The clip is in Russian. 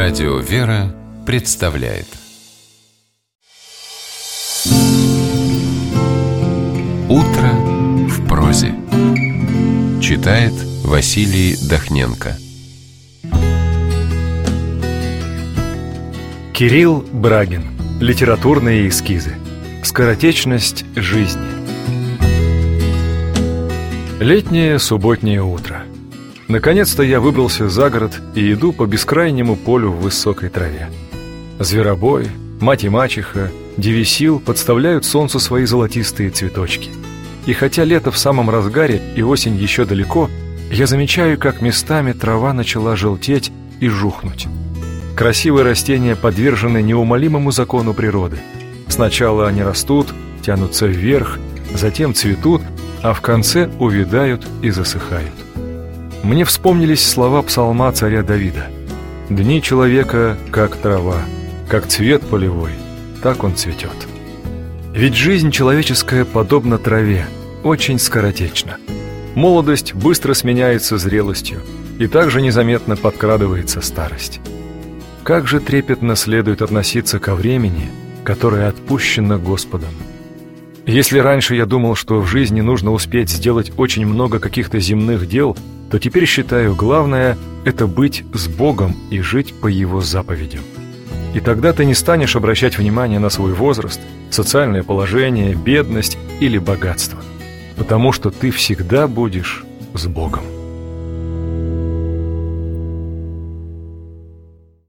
Радио «Вера» представляет «Утро в прозе». Читает Василий Дахненко. Кирилл Брагин. Литературные эскизы. Скоротечность жизни. Летнее субботнее утро. Наконец-то я выбрался за город и иду по бескрайнему полю в высокой траве. Зверобой, мать и мачеха, девесил подставляют солнцу свои золотистые цветочки. И хотя лето в самом разгаре и осень еще далеко, я замечаю, как местами трава начала желтеть и жухнуть. Красивые растения подвержены неумолимому закону природы. Сначала они растут, тянутся вверх, затем цветут, а в конце увядают и засыхают. Мне вспомнились слова псалма царя Давида: «Дни человека, как трава, как цвет полевой, так он цветет». Ведь жизнь человеческая подобна траве, очень скоротечна. Молодость быстро сменяется зрелостью, и также незаметно подкрадывается старость. Как же трепетно следует относиться ко времени, которое отпущено Господом. Если раньше я думал, что в жизни нужно успеть сделать очень много каких-то земных дел, то теперь считаю, главное – это быть с Богом и жить по Его заповедям. И тогда ты не станешь обращать внимание на свой возраст, социальное положение, бедность или богатство, потому что ты всегда будешь с Богом.